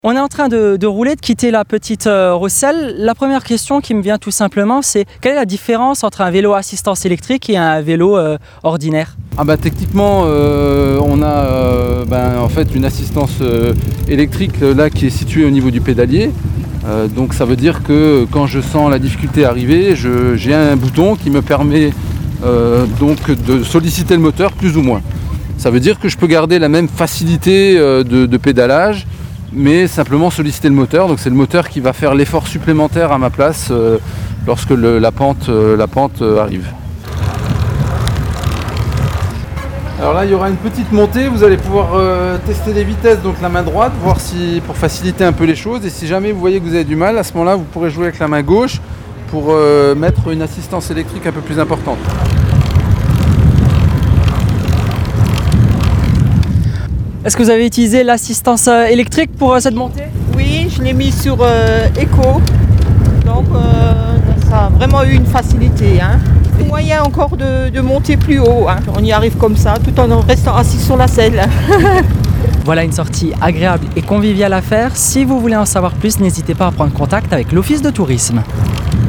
On est en train de rouler, de quitter la petite Rosselle. La première question qui me vient tout simplement, c'est quelle est la différence entre un vélo à assistance électrique et un vélo ordinaire ? Techniquement, on a en fait une assistance électrique là qui est située au niveau du pédalier. Donc ça veut dire que quand je sens la difficulté arriver, j'ai un bouton qui me permet donc de solliciter le moteur plus ou moins. Ça veut dire que je peux garder la même facilité de pédalage, mais simplement solliciter le moteur. Donc c'est le moteur qui va faire l'effort supplémentaire à ma place lorsque la pente arrive. Alors là il y aura une petite montée, vous allez pouvoir tester les vitesses, donc la main droite, voir si pour faciliter un peu les choses, et si jamais vous voyez que vous avez du mal, à ce moment-là vous pourrez jouer avec la main gauche pour mettre une assistance électrique un peu plus importante. Est-ce que vous avez utilisé l'assistance électrique pour cette montée ? Oui, je l'ai mis sur Eco, donc ça a vraiment eu une facilité. Il y a moyen encore de monter plus haut, on y arrive comme ça, tout en restant assis sur la selle. Voilà une sortie agréable et conviviale à faire. Si vous voulez en savoir plus, n'hésitez pas à prendre contact avec l'Office de tourisme.